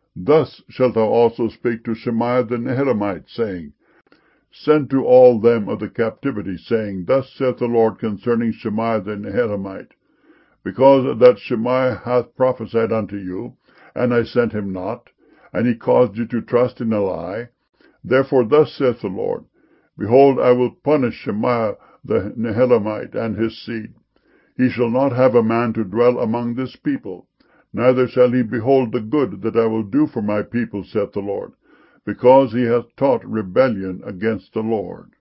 Thus shalt thou also speak to Shemaiah the Nehelamite, saying, Send to all them of the captivity, saying, Thus saith the Lord concerning Shemaiah the Nehelamite, Because that Shemaiah hath prophesied unto you, and I sent him not, and he caused you to trust in a lie, therefore thus saith the Lord, Behold, I will punish Shemaiah the Nehelamite and his seed. He shall not have a man to dwell among this people, neither shall he behold the good that I will do for my people, saith the Lord, because he hath taught rebellion against the Lord.